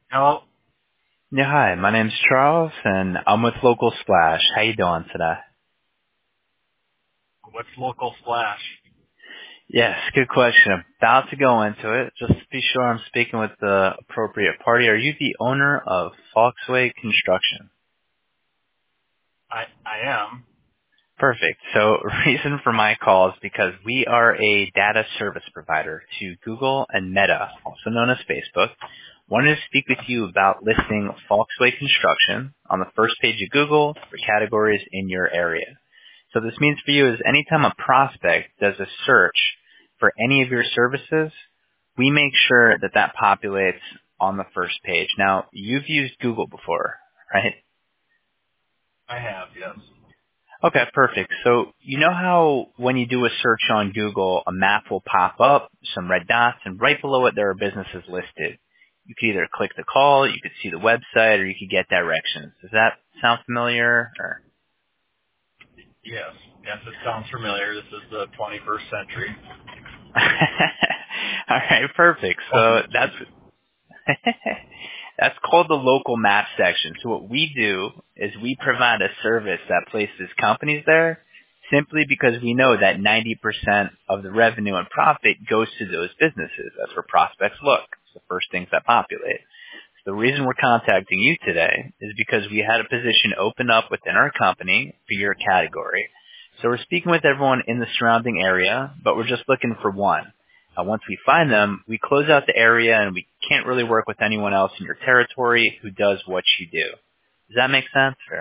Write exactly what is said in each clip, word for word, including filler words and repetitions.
Hello. Yeah, hi. My name's Charles, and I'm with Local Splash. How you doing today? What's local splash? Yes, good question. I'm about to go into it. Just to be sure I'm speaking with the appropriate party. Are you the owner of Foxway Construction? I I am. Perfect. So, reason for my call is because we are a data service provider to Google and Meta, also known as Facebook. Wanted to speak with you about listing Foxway Construction on the first page of Google for categories in your area. So this means for you is anytime a prospect does a search for any of your services, we make sure that that populates on the first page. Now, you've used Google before, right? I have. Yes. Okay, perfect. So you know how when you do a search on Google, a map will pop up, some red dots, and right below it there are businesses listed. You could either click the call, you could see the website, or you could get directions. Does that sound familiar? Or Yes. Yes. It sounds familiar. This is the twenty-first century. all right, perfect. So that's that's called the local map section. So what we do is we provide a service that places companies there simply because we know that ninety percent of the revenue and profit goes to those businesses. That's where prospects look. It's the first things that populate. So the reason we're contacting you today is because we had a position open up within our company for your category. So we're speaking with everyone in the surrounding area, but we're just looking for one. Uh, once we find them, we close out the area and we can't really work with anyone else in your territory who does what you do. Does that make sense? Or?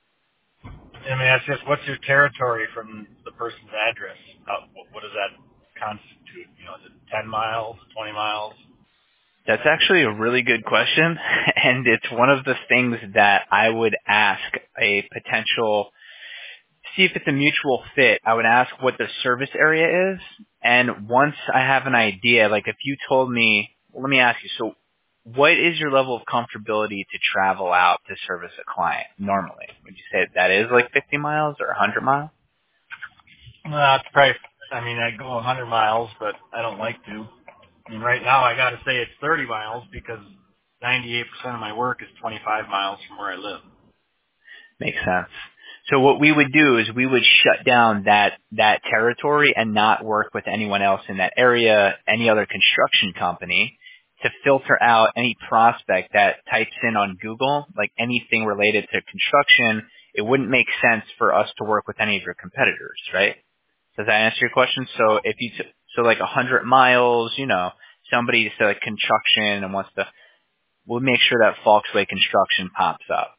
I mean, that's just what's your territory from the person's address? How, what, what does that constitute? You know, is it ten miles, twenty miles? That's actually a really good question, and it's one of the things that I would ask a potential, see if it's a mutual fit. I would ask what the service area is, and once I have an idea, like if you told me, well, let me ask you, so what is your level of comfortability to travel out to service a client normally? Would you say that is like fifty miles or one hundred miles? Well, it's probably. I mean, I go one hundred miles, but I don't like to. I mean, right now I got to say it's thirty miles because ninety-eight percent of my work is twenty-five miles from where I live. Makes sense. So what we would do is we would shut down that, that territory and not work with anyone else in that area, any other construction company, to filter out any prospect that types in on Google, like anything related to construction. It wouldn't make sense for us to work with any of your competitors, right? Does that answer your question? So if you, t- so like a hundred miles, you know, somebody said like construction and wants to, we'll make sure that Volkswagen construction pops up.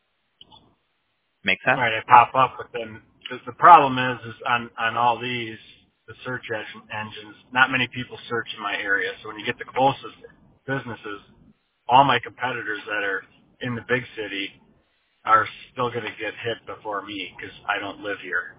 Make sense? Right, they pop up, but then because the problem is, is on on all these the search en- engines, not many people search in my area. So when you get the closest businesses, all my competitors that are in the big city are still going to get hit before me because I don't live here,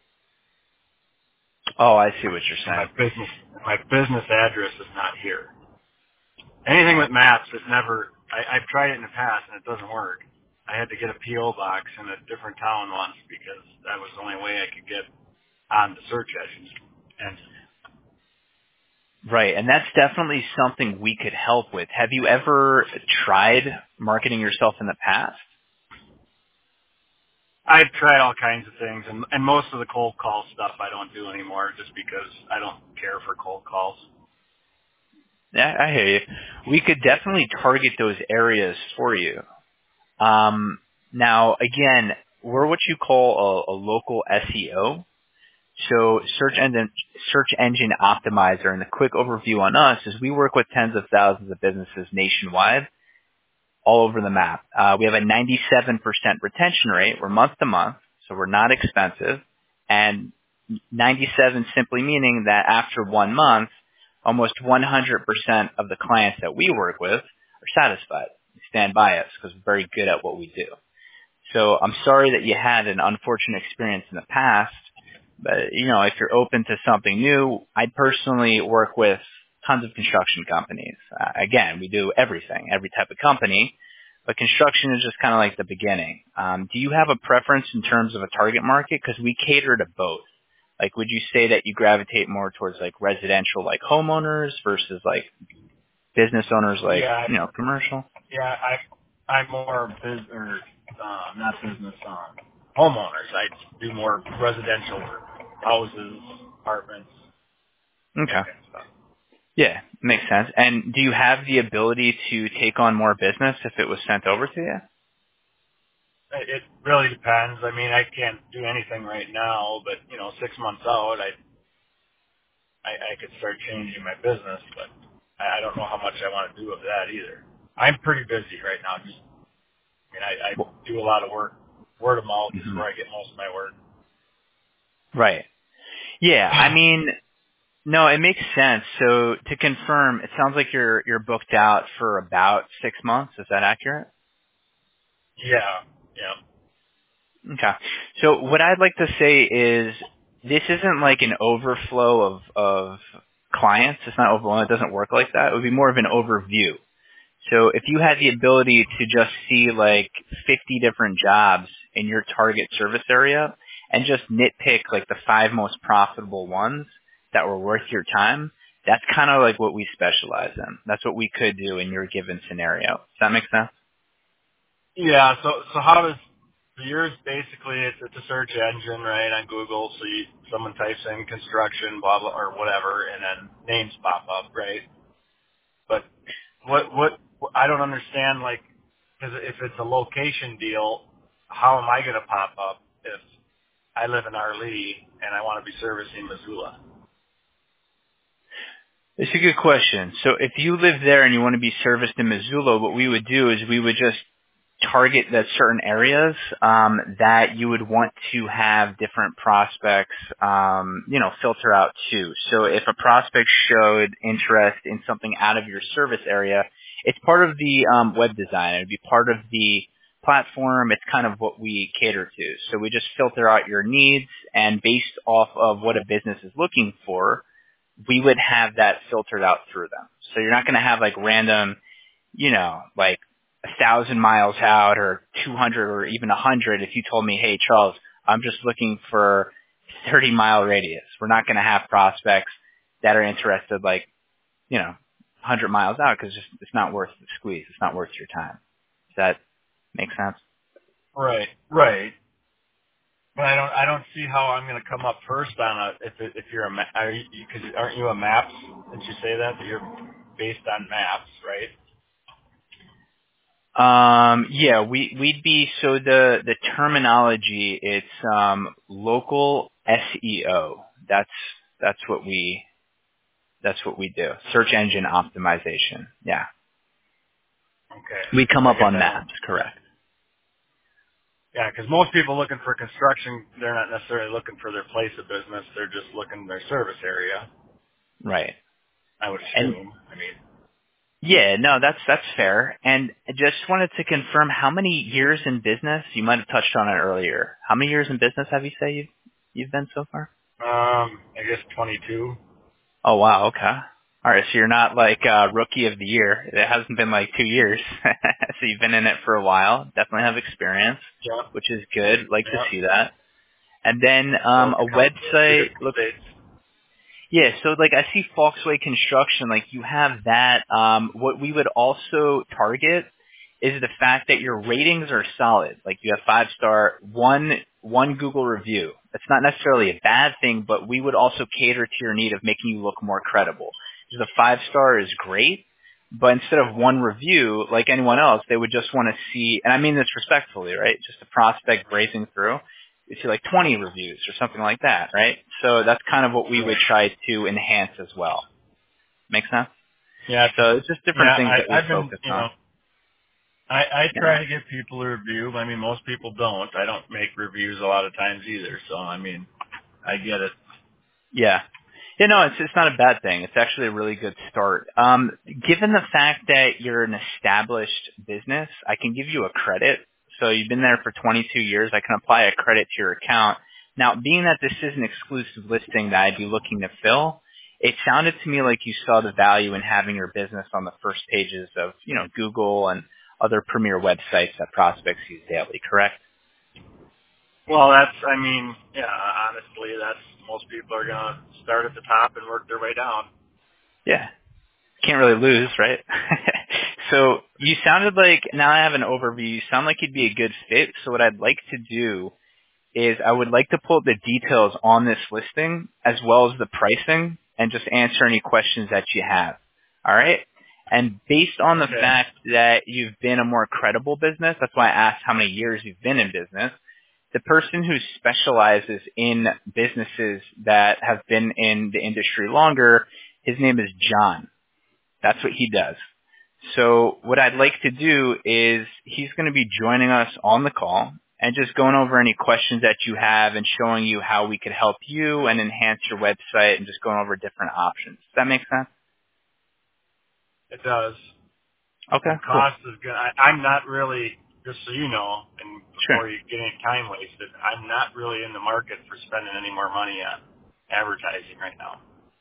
Oh, I see what you're and my saying. business my business address is not here. Anything with maps, it never. I, I've tried it in the past and it doesn't work. I had to get a P O box in a different town once because that was the only way I could get on the search engines. And Right, and that's definitely something we could help with. Have you ever tried marketing yourself in the past? I've tried all kinds of things, and, and most of the cold call stuff I don't do anymore just because I don't care for cold calls. Yeah, I hear you. We could definitely target those areas for you. Um, now, again, we're what you call a, a local S E O. So search engine, search engine optimizer, and the quick overview on us is we work with tens of thousands of businesses nationwide, all over the map. Uh, we have a ninety-seven percent retention rate. We're month to month, so we're not expensive. And ninety-seven simply meaning that after one month, almost one hundred percent of the clients that we work with are satisfied. They stand by us because we're very good at what we do. So I'm sorry that you had an unfortunate experience in the past, but you know, if you're open to something new, I personally work with tons of construction companies. Uh, again, we do everything, every type of company, but construction is just kind of like the beginning. Um, do you have a preference in terms of a target market? Because we cater to both. Like, would you say that you gravitate more towards like residential, like homeowners, versus like business owners, like Yeah, you know, commercial? Yeah, I I'm more business or uh, not business um, homeowners. I do more residential work, houses, apartments, that Okay. kind of stuff. Yeah, makes sense. And do you have the ability to take on more business if it was sent over to you? It it really depends. I mean, I can't do anything right now, but you know, six months out, I I, I could start changing my business, but I, I don't know how much I want to do of that either. I'm pretty busy right now. Just I mean, I, I Well, do a lot of work. Word of mouth is mhm. where I get most of my work. Right. Yeah, I mean, no, it makes sense. So to confirm, it sounds like you're you're booked out for about six months. Is that accurate? Yeah, yeah. Okay. So what I'd like to say is this isn't like an overflow of of clients. It's not overflow. It doesn't work like that. It would be more of an overview. So if you had the ability to just see like fifty different jobs in your target service area and just nitpick like the five most profitable ones that were worth your time, that's kind of like what we specialize in. That's what we could do in your given scenario. Does that make sense? Yeah. So so how does so yours basically it's it's a search engine, right, on Google. So you someone types in construction, blah blah or whatever, and then names pop up, right? But what what I don't understand, like, because if it's a location deal, how am I going to pop up if I live in Arlee and I want to be servicing Missoula? It's a good question. So if you live there and you want to be serviced in Missoula, what we would do is we would just target that certain areas um, that you would want to have different prospects, um, you know, filter out to. So if a prospect showed interest in something out of your service area, it's part of the um, web design. It would be part of the platform. It's kind of what we cater to. So we just filter out your needs, and based off of what a business is looking for, we would have that filtered out through them. So you're not going to have like random, you know, like a thousand miles out or two hundred or even a hundred. If you told me, hey, Charles, I'm just looking for thirty mile radius. We're not going to have prospects that are interested like, you know, one hundred miles out because it's it's not worth the squeeze. It's not worth your time. Does that make sense? Right, right. But I don't I don't see how I'm going to come up first on a if it, if you're a ma- are you because aren't you a maps? Did you say that that you're based on maps, right? Um, yeah, we, we'd be, so the, the terminology, it's, um, local S E O. That's, that's what we, that's what we do. Search engine optimization. Yeah. Okay. We come I up guess on I don't. maps, correct. Yeah, because most people looking for construction, they're not necessarily looking for their place of business. They're just looking their service area. Right. I would And assume. I mean, yeah, no, that's, that's fair. And I just wanted to confirm how many years in business, you might have touched on it earlier. How many years in business have you say you've, you've been so far? um, I guess twenty-two. Oh wow, okay. All right, so you're not like uh rookie of the year. It hasn't been like two years. So you've been in it for a while. Definitely have experience, Yeah. which is good. Like to Yeah. see that. And then Well, um to a come from two website different looks states. yeah, so like I see Foxway Construction, like you have that. Um, what we would also target is the fact that your ratings are solid. Like you have five star, one one Google review. That's not necessarily a bad thing, but we would also cater to your need of making you look more credible. The five star is great, but instead of one review, like anyone else, they would just want to see, and I mean this respectfully, right? Just a prospect bracing through you see like twenty reviews or something like that, right? So that's kind of what we would Right. try to enhance as well. Make sense? Yeah. So it's just different Yeah. things that I, we I've been, focus you on. know, I, I Yeah. try to get people to review. I mean, most people don't. I don't make reviews a lot of times either. So, I mean, I get it. Yeah. Yeah, no, it's it's not a bad thing. It's actually a really good start. Um, given the fact that you're an established business, I can give you a credit. So you've been there for twenty-two years. I can apply a credit to your account. Now, being that this is an exclusive listing that I'd be looking to fill, it sounded to me like you saw the value in having your business on the first pages of, you know, Google and other premier websites that prospects use daily, correct? Well, that's, I mean, yeah, honestly, that's, most people are going to start at the top and work their way down. Yeah. can't really lose, right? So you sounded like, now I have an overview, you sound like you'd be a good fit. So what I'd like to do is I would like to pull up the details on this listing as well as the pricing and just answer any questions that you have. All right? And based on the Okay. fact that you've been a more credible business, that's why I asked how many years you've been in business, the person who specializes in businesses that have been in the industry longer, his name is John. That's what he does. So what I'd like to do is he's going to be joining us on the call and just going over any questions that you have and showing you how we could help you and enhance your website and just going over different options. Does that make sense? It does. Okay, And cool. cost is good. I, I'm not really, just so you know, and Sure. before you get any time wasted, I'm not really in the market for spending any more money on advertising right now.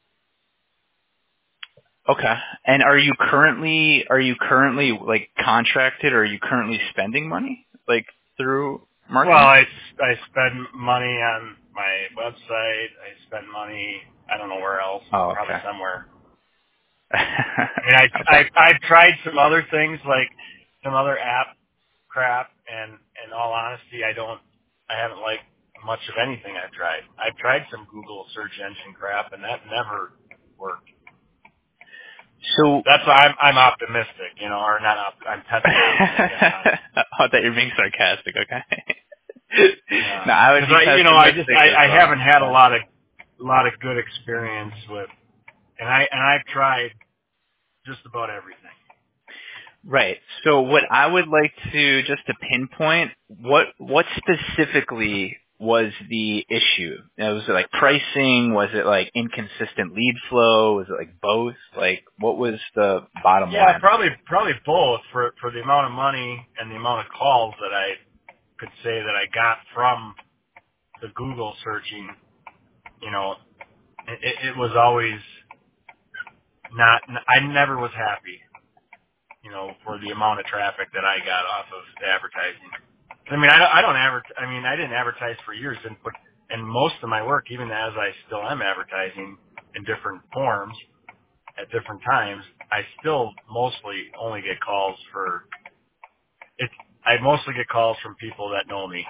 Okay. And are you currently, are you currently like contracted or are you currently spending money like through marketing? Well, I, I spend money on my website. I spend money, I don't know where else, Oh, probably okay. somewhere. I mean, I, I, Okay. I've tried some other things, like some other app crap, and in all honesty, I don't, I haven't liked much of anything I've tried. I've tried some Google search engine crap, and that never worked. So That's why I'm, I'm optimistic, you know, or not op, I'm pessimistic at times. I thought that you're being sarcastic, okay? Yeah. No, I would Because be I, you know, I just, pessimistic as I, I well. haven't had a Yeah. lot of, a lot of good experience with, and I, and I've tried just about everything. Right. So what I would like to just to pinpoint, what what specifically was the issue? Now, was it like pricing? Was it like inconsistent lead flow? Was it like both? Like what was the bottom Yeah, line? probably, probably both for, for the amount of money and the amount of calls that I could say that I got from the Google searching. You know, it, it was always not, I never was happy, you know, for the amount of traffic that I got off of the advertising. I mean, I don't, I don't advert, I mean, I didn't advertise for years, and but and most of my work, even as I still am advertising in different forms at different times, I still mostly only get calls for it. I mostly get calls from people that know me.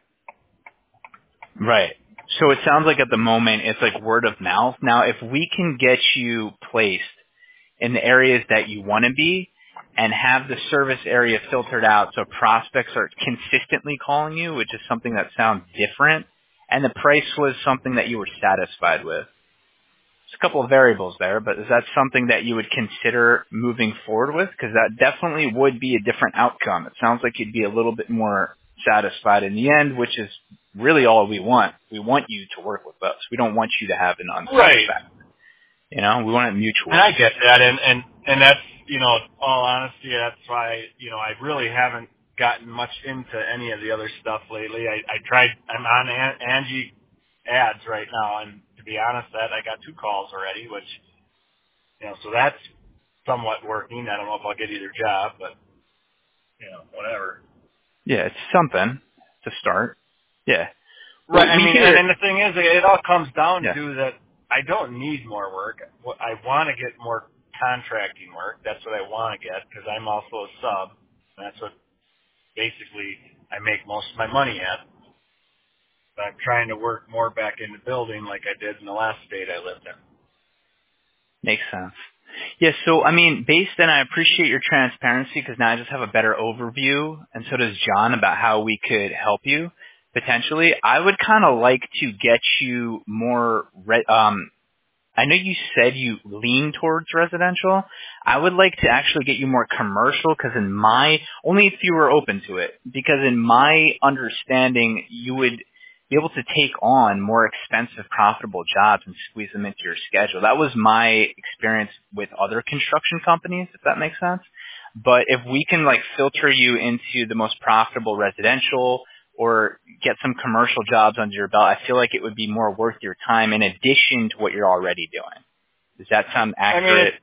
Right. So it sounds like at the moment it's like word of mouth. Now, if we can get you placed in the areas that you want to be and have the service area filtered out so prospects are consistently calling you, which is something that sounds different, and the price was something that you were satisfied with. There's a couple of variables there, but is that something that you would consider moving forward with? Because that definitely would be a different outcome. It sounds like you'd be a little bit more satisfied in the end, which is really all we want. We want you to work with us. We don't want you to have an Right. unsatisfaction. You know, we want it mutual. And I get that, and and and that's, you know, all honesty, that's why, you know, I really haven't gotten much into any of the other stuff lately. I, I tried. I'm on An- Angie ads right now, and to be honest, that I got two calls already, which, you know, so that's somewhat working. I don't know if I'll get either job, but you know, whatever. Yeah, it's something to start. Yeah. Right. Well, I we mean, and, could. and the thing is, it all comes down Yeah, to that I don't need more work. What- I want to get more contracting work. That's what I want to get, because I'm also a sub. And that's what basically I make most of my money at. But I'm trying to work more back into building like I did in the last state I lived in. makes sense. Yeah, so I mean, based and I appreciate your transparency because now I just have a better overview, and so does John about how we could help you potentially. I would kind of like to get you more. Re- um, I know you said you lean towards residential. I would like to actually get you more commercial because in my only if you were open to it, because in my understanding, you would be able to take on more expensive, profitable jobs and squeeze them into your schedule. That was my experience with other construction companies, if that makes sense. But if we can like filter you into the most profitable residential or get some commercial jobs under your belt, I feel like it would be more worth your time in addition to what you're already doing. Does that sound I mean, it, accurate?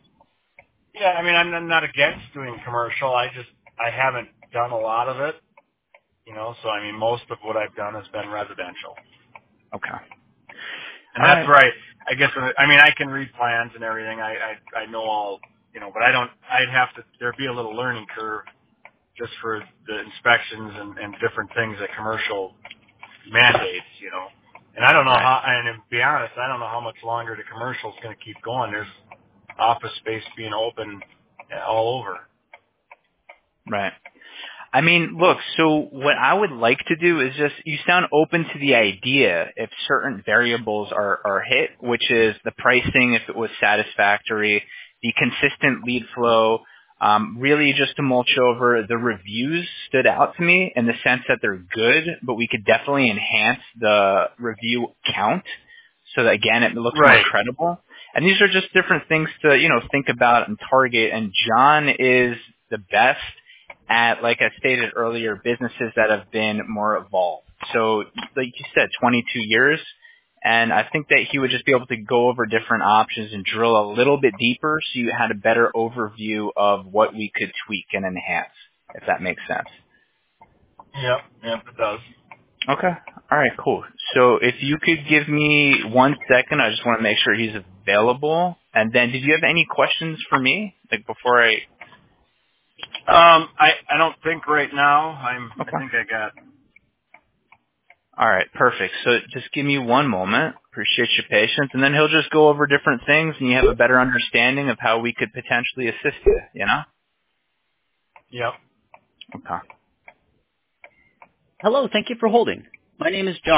yeah, I mean, I'm I'm not against doing commercial. I just, I haven't done a lot of it, you know, so I mean, most of what I've done has been residential. Okay. And All that's right. right. I guess I mean I can read plans and everything. I I, I know all you know, but I don't. I'd have to. There'd be a little learning curve just for the inspections and, and different things that commercial mandates. You know, and I don't know Right. how. And to be honest, I don't know how much longer the commercial is going to keep going. There's office space being open all over. Right. I mean, look, so what I would like to do is just, you sound open to the idea if certain variables are, are hit, which is the pricing, if it was satisfactory, the consistent lead flow, um, really just to mulch over, the reviews stood out to me in the sense that they're good, but we could definitely enhance the review count so that, again, it looks more Right. credible. And these are just different things to, you know, think about and target. And John is the best at, like I stated earlier, businesses that have been more evolved. So, like you said, twenty-two years. And I think that he would just be able to go over different options and drill a little bit deeper so you had a better overview of what we could tweak and enhance, if that makes sense. Yep. Yep. It does. Okay. All right, cool. So if you could give me one second, I just want to make sure he's available. And then did you have any questions for me, like before I... Um, I I don't think right now. I'm. I Okay. think I got. All right, perfect. So just give me one moment. Appreciate your patience. And then he'll just go over different things and you have a better understanding of how we could potentially assist you, you know? Yep. Okay. Hello, thank you for holding. My name is John.